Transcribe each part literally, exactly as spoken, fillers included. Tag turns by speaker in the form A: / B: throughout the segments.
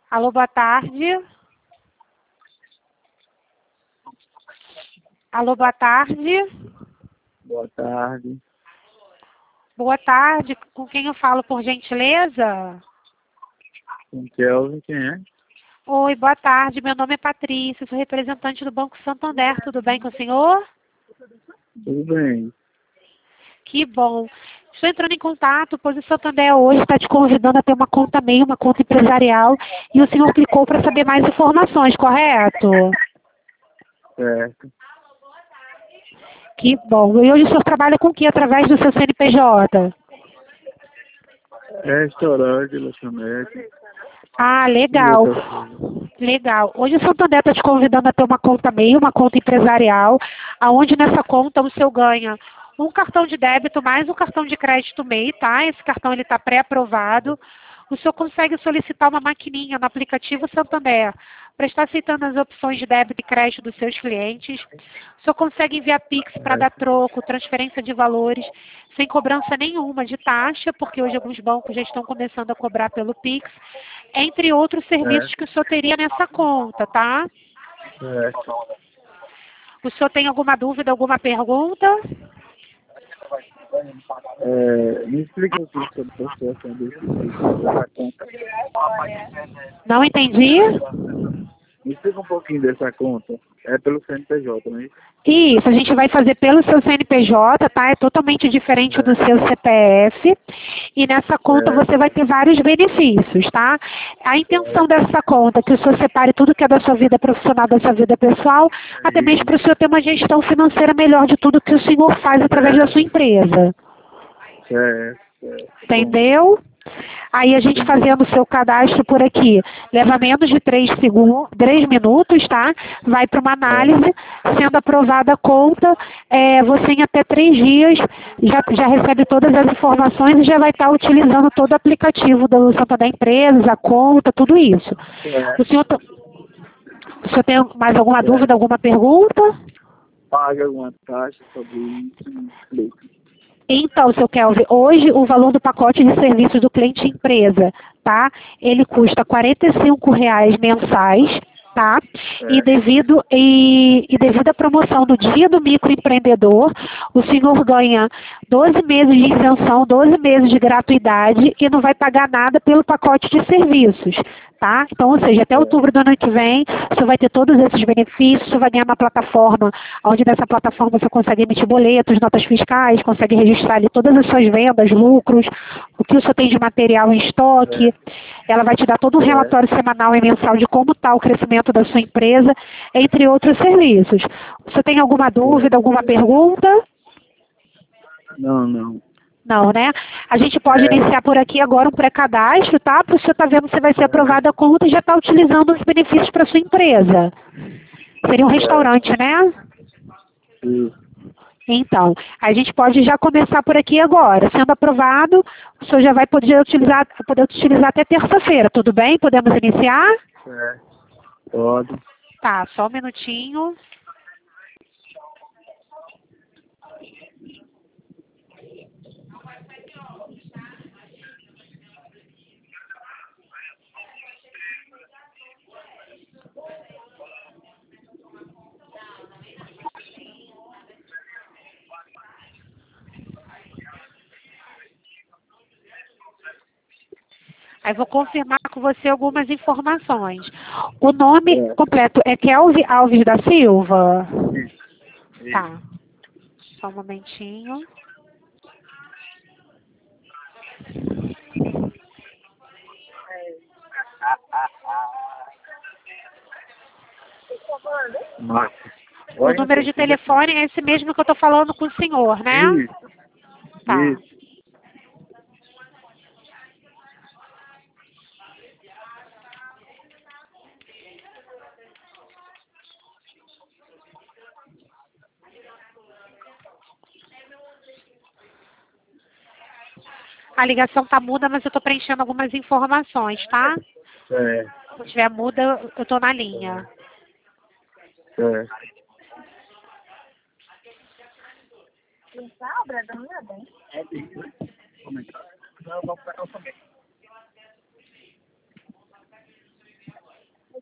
A: Alô, boa tarde. Alô, boa tarde.
B: Boa tarde.
A: Boa tarde. Com quem eu falo, por gentileza?
B: Com Kelvin, quem é?
A: Oi, boa tarde. Meu nome é Patrícia, sou representante do Banco Santander. Tudo bem com o senhor?
B: Tudo bem.
A: Que bom. Estou entrando em contato, pois o Santander hoje está te convidando a ter uma conta MEI, uma conta empresarial, e o senhor clicou para saber mais informações, correto?
B: Certo.
A: Que bom. E hoje o senhor trabalha com o que através do seu C N P J?
B: Restaurante, lanchonete.
A: Ah, legal. Legal. Hoje o Santander está te convidando a ter uma conta MEI, uma conta empresarial, aonde nessa conta o seu ganha um cartão de débito mais um cartão de crédito MEI, tá? Esse cartão ele está pré-aprovado. O senhor consegue solicitar uma maquininha no aplicativo Santander para estar aceitando as opções de débito e crédito dos seus clientes. O senhor consegue enviar Pix para dar troco, transferência de valores, sem cobrança nenhuma de taxa, porque hoje alguns bancos já estão começando a cobrar pelo Pix, entre outros serviços que o senhor teria nessa conta, tá?
B: Certo.
A: O senhor tem alguma dúvida, alguma pergunta?
B: É, me explica um pouco sobre a situação desse dessa conta.
A: Não entendi?
B: Me explica um pouquinho dessa conta. É pelo C N P J, não é isso?
A: Isso, a gente vai fazer pelo seu C N P J, tá? É totalmente diferente do seu C P F. E nessa conta
B: Certo.
A: você vai ter vários benefícios, tá? A intenção dessa conta é que o senhor separe tudo que é da sua vida profissional, da sua vida pessoal, até mesmo para o senhor ter uma gestão financeira melhor de tudo que o senhor faz através da sua empresa.
B: Certo. Certo.
A: Entendeu? Aí a gente fazendo o seu cadastro por aqui, leva menos de três segundos, três minutos, tá? Vai para uma análise, sendo aprovada a conta, é, você em até três dias já, já recebe todas as informações e já vai estar utilizando todo o aplicativo do Santander Empresas, a conta, tudo isso.
B: Certo.
A: O senhor, tá- o senhor tem mais alguma
B: Certo.
A: dúvida, alguma pergunta?
B: Paga alguma taxa sobre isso? Me explica.
A: Então, seu Kelvin, hoje o valor do pacote de serviços do cliente empresa, tá? Ele custa quarenta e cinco reais mensais, tá? E devido, e, e devido à promoção do Dia do Microempreendedor, o senhor ganha doze meses de isenção, doze meses de gratuidade e não vai pagar nada pelo pacote de serviços, tá? Então, ou seja, até outubro do ano que vem, você vai ter todos esses benefícios, você vai ganhar uma plataforma, onde nessa plataforma você consegue emitir boletos, notas fiscais, consegue registrar ali todas as suas vendas, lucros, o que o senhor tem de material em estoque. Ela vai te dar todo um relatório semanal e mensal de como está o crescimento da sua empresa, entre outros serviços. Você tem alguma dúvida, alguma pergunta?
B: Não, não.
A: Não, né? A gente pode
B: É.
A: iniciar por aqui agora um pré-cadastro, tá? Para o senhor estar vendo se vai ser aprovada a conta e já está utilizando os benefícios para sua empresa. Seria um restaurante, né?
B: Isso.
A: Então, a gente pode já começar por aqui agora. Sendo aprovado, o senhor já vai poder utilizar, poder utilizar até terça-feira, tudo bem? Podemos iniciar?
B: Certo. Pode.
A: Tá, só um minutinho. Aí vou confirmar com você algumas informações. O nome
B: É.
A: completo é Kelvin Alves da Silva?
B: Isso.
A: Tá. Só um momentinho.
B: Márcia.
A: O número de telefone é esse mesmo que eu estou falando com o senhor, né?
B: Isso.
A: Tá.
B: Isso.
A: A ligação tá muda, mas eu estou preenchendo algumas informações, tá?
B: Certo.
A: Se tiver muda, eu estou na linha.
B: Certo.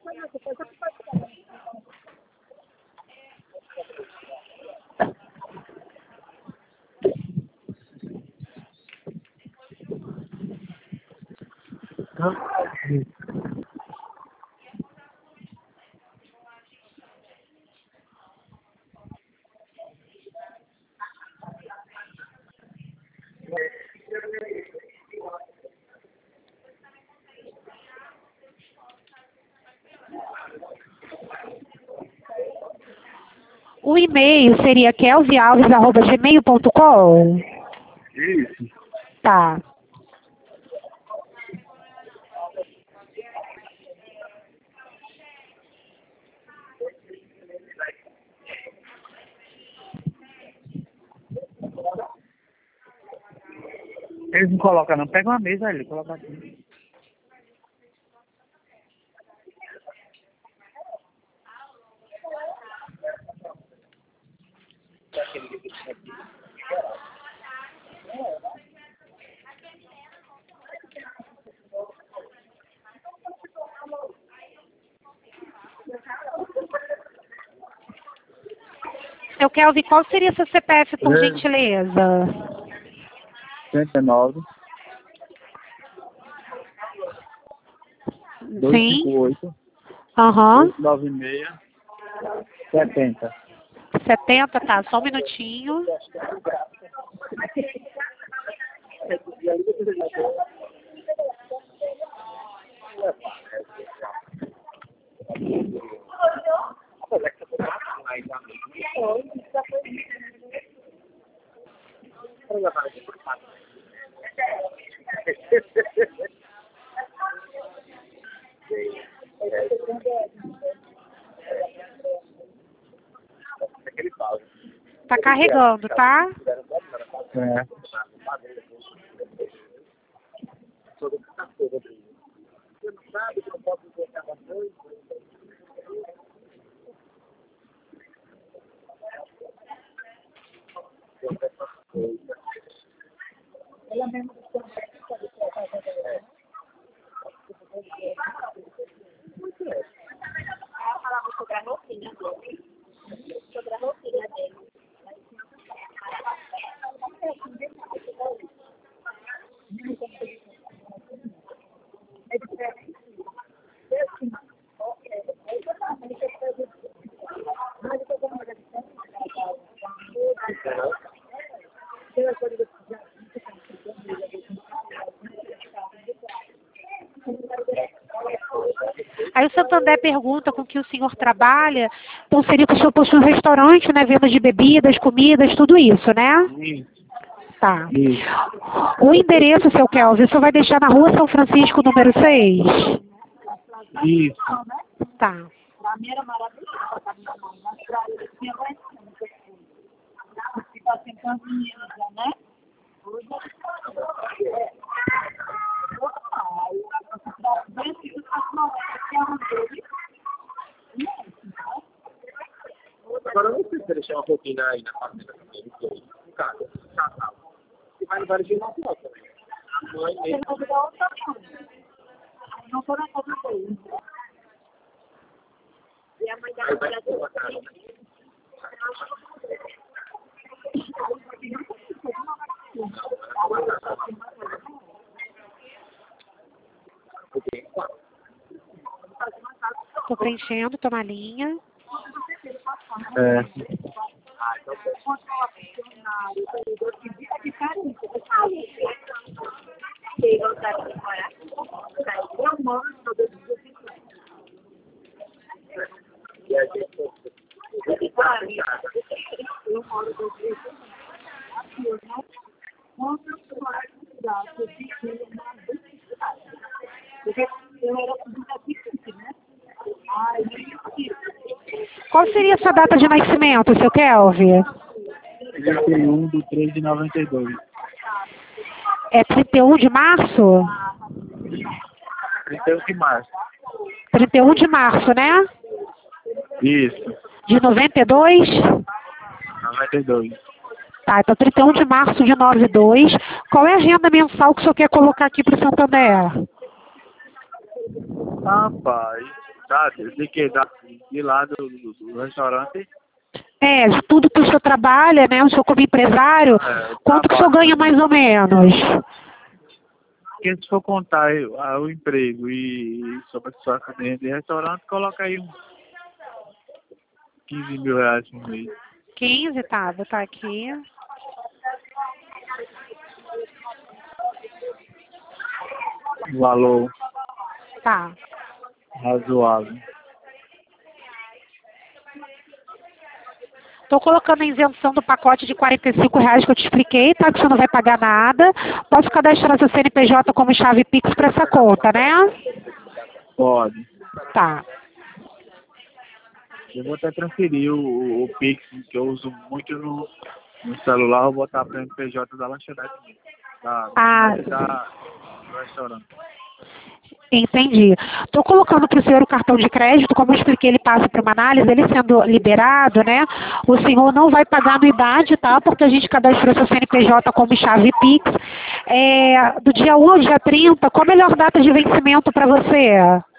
A: O e-mail seria kelvin alves arroba gmail ponto com?
B: Isso.
A: Tá.
B: Eles não colocam não. Pega uma mesa ali, coloca aqui.
A: Seu Kelvin, qual seria seu C P F, por
B: É.
A: gentileza?
B: setenta e nove, dois
A: Sim.
B: cinco oito,
A: Aham.
B: oito nove seis, setenta.
A: setenta, tá. Só um minutinho. Tá carregando, tá?
B: É.
A: Aí o Santander pergunta com que o senhor trabalha, então seria que o senhor possui um restaurante, né? Venda de bebidas, comidas, tudo isso, né?
B: Isso.
A: Tá.
B: Isso.
A: O endereço, seu Kelvin, o senhor vai deixar na rua São Francisco, número seis?
B: Isso.
A: Tá.
C: Agora, eu não sei se deixar uma rotina aí na fazenda também, em casa, casal. E vai no Brasil não pode também. Não é mesmo. Aí vai ter uma casa.
A: Tô preenchendo, tô na linha.
B: É.
C: Ah, então bom. E a gente
A: Qual seria a sua data de nascimento, seu Kelvin?
B: trinta e um de três de noventa e dois.
A: É trinta e um de março?
B: trinta e um de março.
A: trinta e um de março, né?
B: Isso.
A: De noventa e dois?
B: noventa e dois.
A: Tá, então trinta e um de março de noventa e dois. Qual é a renda mensal que o senhor quer colocar aqui para o Santander?
B: Rapaz, Tá, de que? Da, de lá do, do, do restaurante?
A: É, de tudo que o senhor trabalha, né? O senhor como empresário,
B: É,
A: quanto que o senhor
B: trabalho.
A: ganha mais ou menos?
B: Porque se for contar o, a- o emprego e, e sobre a situação de de restaurante, coloca aí uns quinze mil reais por mês.
A: quinze, tá, vou botar aqui.
B: Um valor
A: Tá.
B: razoável.
A: Estou colocando a isenção do pacote de quarenta e cinco reais que eu te expliquei, tá? Que você não vai pagar nada. Posso cadastrar seu C N P J como chave Pix para essa conta, né?
B: Pode.
A: Tá.
B: Eu vou até transferir o, o, o Pix, que eu uso muito no, no celular, vou botar para o M P J da lanchonete mesmo. Da,
A: Ah,
B: da, do restaurante.
A: entendi. Estou colocando para o senhor o cartão de crédito, como eu expliquei, ele passa para uma análise, ele sendo liberado, né? O senhor não vai pagar anuidade, tá? Porque a gente cadastrou seu C N P J como chave Pix. É, do dia um ao dia trinta, qual a melhor data de vencimento para você?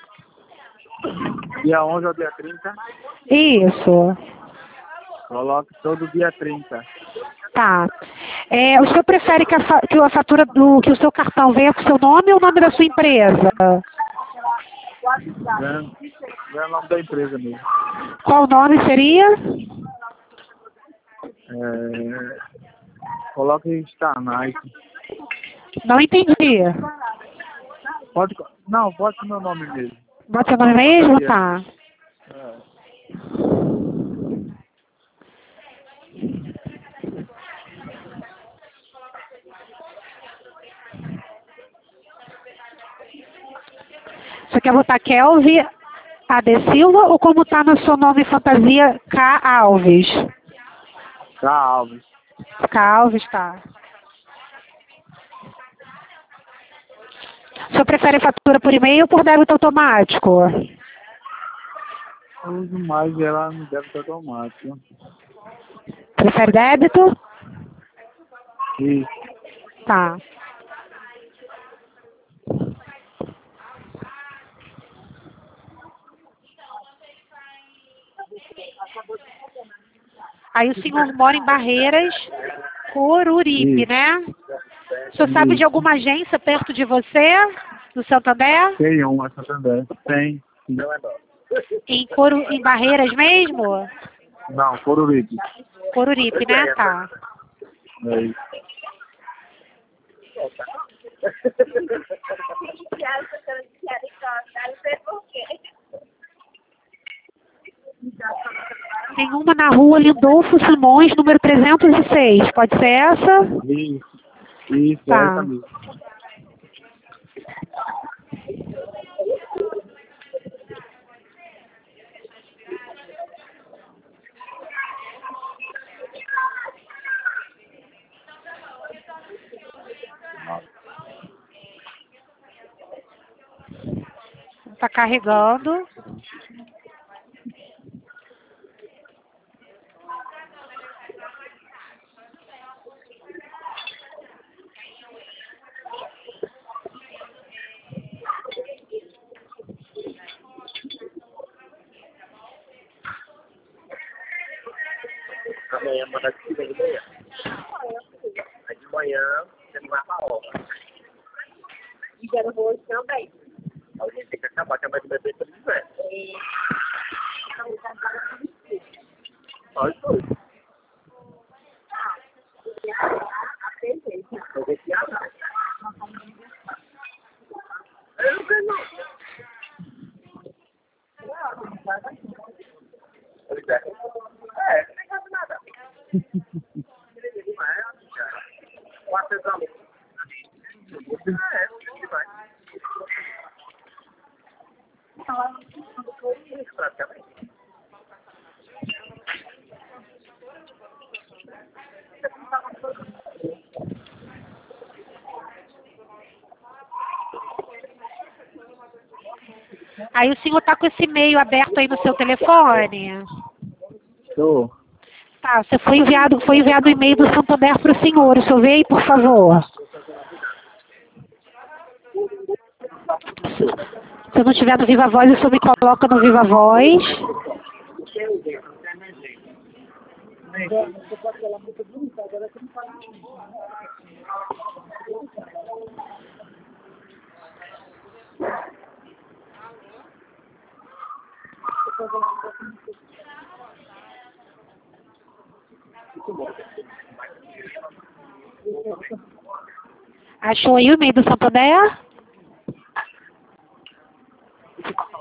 B: Dia onze ao dia trinta,
A: Isso.
B: coloque todo dia trinta.
A: Tá. É, o senhor prefere que a, fa- que a fatura do que o seu cartão venha com o seu nome ou o nome da sua empresa?
B: Vem, vem o nome da empresa mesmo.
A: Qual o nome seria?
B: É, coloque Starnight.
A: Não entendi.
B: Pode, co- não, pode ser meu nome mesmo.
A: Bota seu nome mesmo? Tá.
B: É.
A: Você quer botar Kelvin A D Silva ou como tá no seu nome fantasia K Alves?
B: Tá, Alves.
A: K Alves, tá. O senhor prefere fatura por e-mail ou por débito automático?
B: Eu uso mais ela no débito automático.
A: Prefere débito?
B: Isso.
A: Tá. Aí o senhor mora em Barreiras, Coruripe,
B: Isso.
A: né? O senhor sabe de
B: Isso.
A: alguma agência perto de você, do Santander?
B: Tem uma, Santander. Tem.
A: Em, Coru, em Barreiras mesmo?
B: Não, Coruripe.
A: Coruripe, né? Tá.
B: É isso.
A: Tem uma na rua Lindolfo Simões, número trezentos e seis. Pode ser essa?
B: Isso. Isso,
A: Tá.
B: é essa mesmo.
A: Tá carregando.
C: Amanhã, manda aqui de manhã. Aí de manhã, você não vai pra obra. E quero hoje também. A gente tem que acabar, acabar de beber para dizer. Olha isso. Eu não sei não. É, não tem quase nada. Quatro anos. É, demais. Praticamente.
A: Aí o senhor tá com esse e-mail aberto aí no seu telefone?
B: Tô.
A: Tá, você foi enviado, foi enviado o e-mail do Santander para o senhor. O senhor vê aí, por favor. Se eu não estiver no Viva Voz, o senhor me coloca no Viva Voz. Achou aí o e-mail do Santander?